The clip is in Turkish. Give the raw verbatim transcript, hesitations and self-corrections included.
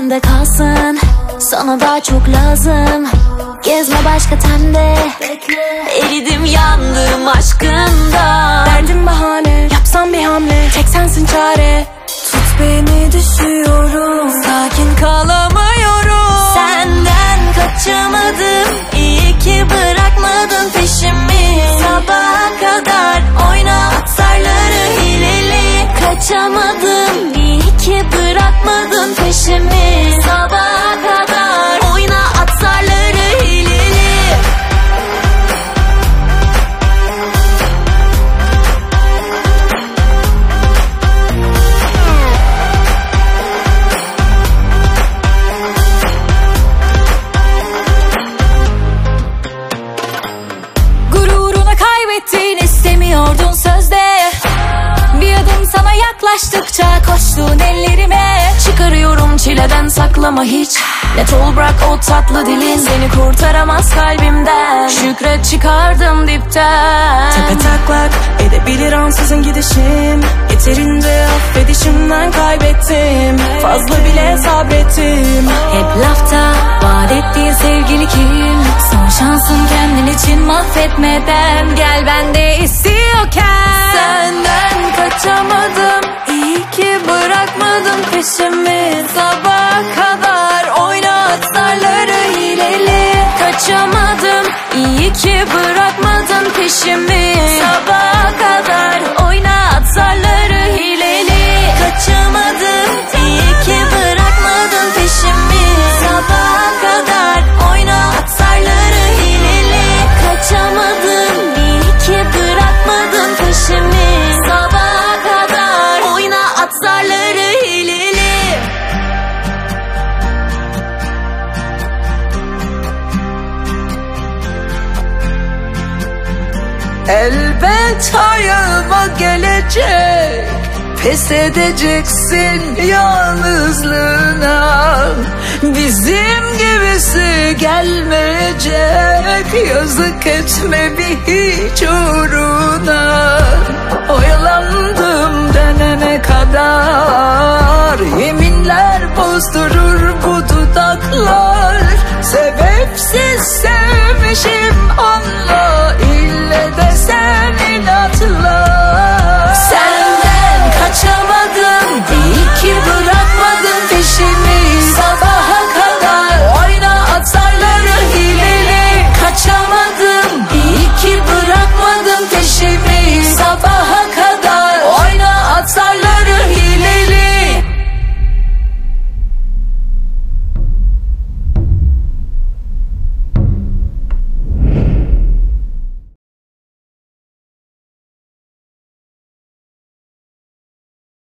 bende kalsın, sana daha çok lazım. Gezme başka temde, eridim yandım aşkında. Derdim bahane, yapsam bir hamle, tek sensin çare. Tut beni düşüyorum, sakin kalamıyorum. Senden kaçamadım, iyi ki bırakmadın peşimi. Sabaha kadar oyna atarları hileli. Kaçamadım, iyi ki bırakmadın peşimi. Sabaha kadar oyna atarları hileli. Gururuna kaybettin, istemiyordun sözde. Bir adım sana yaklaştıkça koştun ellerime. Çıkarıyorum çileden, saklama hiç. Net ol, bırak o tatlı dilin, seni kurtaramaz kalbimden. Şükret çıkardım dipten. Tepe taklak edebilir ansızın gidişim. Yeterince affedişimden kaybettim, fazla bile sabrettim. Hep lafta vaat ettiğin sevgili kim? Son şansın kendin için, mahvetmeden gel bende istiyorken. Senden kaçamadım, iyi ki bırakmadın peşimi. Sabaha kadar oyna atarları hileli. Kaçamadım, iyi ki bırakmadın peşimi. Sabaha kadar oyna atarları hileli. Kaçamadım, iyi ki bırakmadın peşimi. Sabaha kadar oyna atarları hileli. Kaçamadım, iyi ki bırakmadın peşimi. Sabaha kadar oyna atarları hileli. Elbet ayağıma gelecek, pes edeceksin yalnızlığına. Bizim gibisi gelmeyecek, yazık etme bir hiç uğruna. Oyalandım dönene kadar, yeminler bozdurur bu dudaklar.